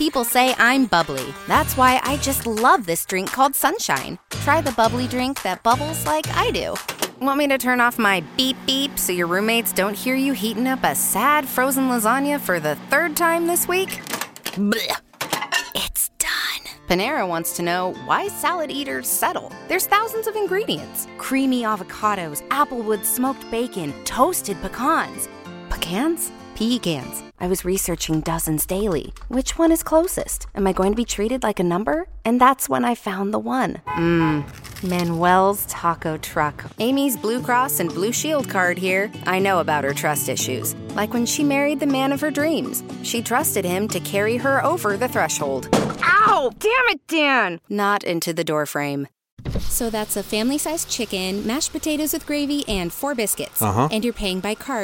People say I'm bubbly. That's why I just love this drink called Sunshine. Try the bubbly drink that bubbles like I do. Want me to turn off my beep beep so your roommates don't hear you heating up a sad frozen lasagna for the 3rd time this week? Blech. It's done. Panera wants to know why salad eaters settle. There's thousands of ingredients. Creamy avocados, applewood smoked bacon, toasted pecans. Pecans? Pecans. I was researching dozens daily. Which one is closest? Am I going to be treated like a number? And that's when I found the one. Manuel's Taco Truck. Amy's Blue Cross and Blue Shield card here. I know about her trust issues. Like when she married the man of her dreams. She trusted him to carry her over the threshold. Ow! Damn it, Dan! Not into the doorframe. So that's a family-sized chicken, mashed potatoes with gravy, and 4 biscuits. Uh-huh. And you're paying by card.